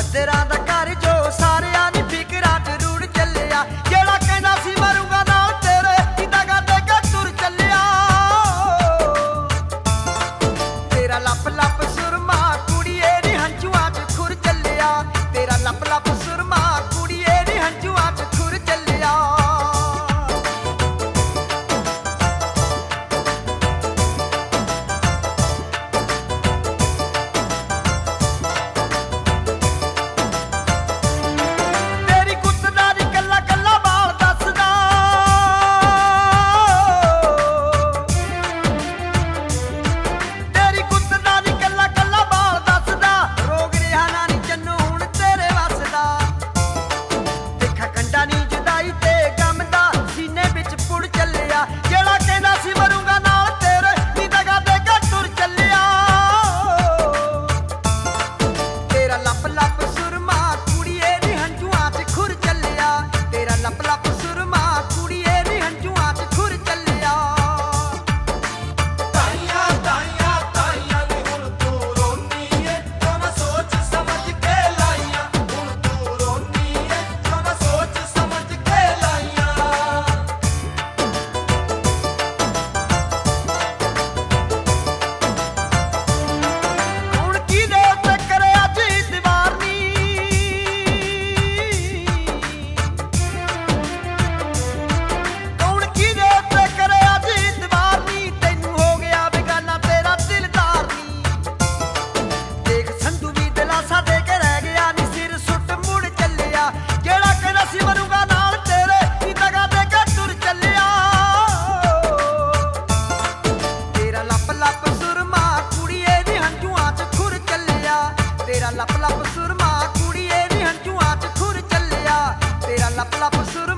ਮਿੱਤਰਾਂ ਦਾ ਘਰ ਜੋ ਸਾਰਿਆਂ ਦੀ ਫਿਕਰਾਂ ਚ ਰੂੜ ਚੱਲਿਆ। ਜਿਹੜਾ ਕਹਿੰਦਾ ਸੀ ਮਰੂੰਗਾ ਨਾਲ ਤੇਰੇ ਕੀ ਦਗਾ ਦੇ ਕੇ ਤੁਰ ਚੱਲਿਆ। ਤੇਰਾ ਲੱਪ ਲੱਪ ਸੁਰਮਾ ਕੁੜੀਏ ਨੀ ਹੰਝੂਆਂ ਚ ਖੁਰ ਚੱਲਿਆ। ਤੇਰਾ ਲੱਪ ਲੱਪ ਸੁਰਮਾ ਕੁੜੀਏ ਨੀ ਹੰਝੂਆਂ ਚ ਖੁਰ ਚੱਲਿਆ। ਤੇਰਾ ਲੱਪ ਲੱਪ ਸੁਰਮਾ ਕੁੜੀਏ ਨੀ ਹੰਝੂਆਂ ਚ ਖੁਰ ਚੱਲਿਆ। ਤੇਰਾ ਲੱਪ ਲੱਪ ਸੁਰ